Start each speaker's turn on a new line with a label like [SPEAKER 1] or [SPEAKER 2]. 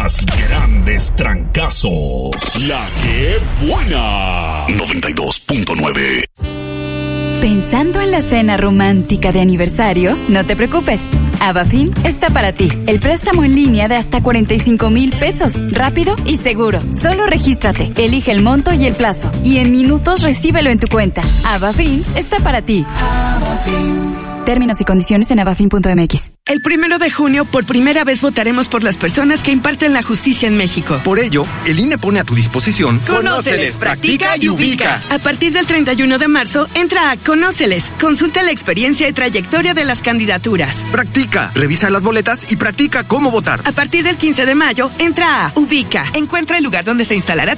[SPEAKER 1] más grandes trancazos. La que buena. 92.9.
[SPEAKER 2] ¿Pensando en la cena romántica de aniversario? No te preocupes. Avafin está para ti. El préstamo en línea de hasta 45,000 pesos. Rápido y seguro. Solo regístrate, elige el monto y el plazo. Y en minutos recíbelo en tu cuenta. Avafin está para ti. Términos y condiciones en avafin.mx.
[SPEAKER 3] El 1 de junio, por primera vez votaremos por las personas que imparten la justicia en México.
[SPEAKER 4] Por ello, el INE pone a tu disposición
[SPEAKER 3] Conóceles, practica y ubica. A partir del 31 de marzo, entra a Conóceles. Consulta la experiencia y trayectoria de las candidaturas.
[SPEAKER 4] Practica, revisa las boletas y practica cómo votar.
[SPEAKER 3] A partir del 15 de mayo, entra a Ubica. Encuentra el lugar donde se instalará